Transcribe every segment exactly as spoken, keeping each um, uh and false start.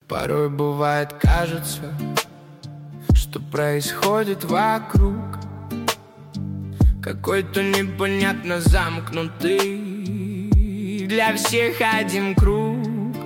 Порой бывает, кажется, что происходит вокруг какой-то непонятно замкнутый для всех один круг.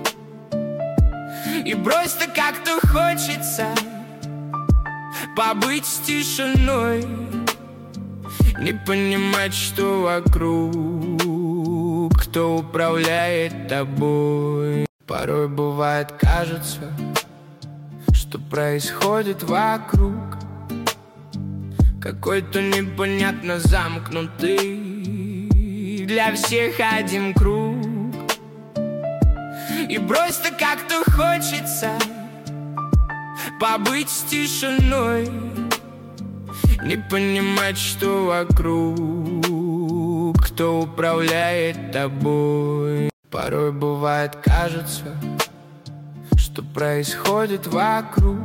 И просто как-то хочется побыть с тишиной, не понимать, что вокруг, кто управляет тобой. Порой бывает, кажется, что происходит вокруг какой-то непонятно замкнутый для всех один круг. И просто как-то хочется побыть с тишиной, не понимать, что вокруг, кто управляет тобой. Порой бывает, кажется, что происходит вокруг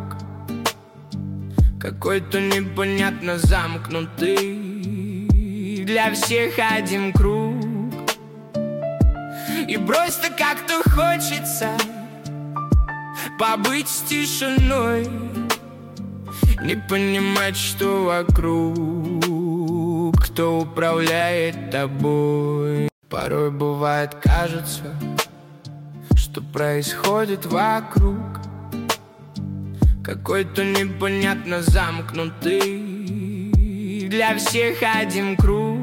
какой-то непонятно замкнутый для всех один круг. И просто как-то хочется побыть с тишиной, не понимать, что вокруг, кто управляет тобой. Порой бывает, кажется, что происходит вокруг какой-то непонятно замкнутый для всех один круг.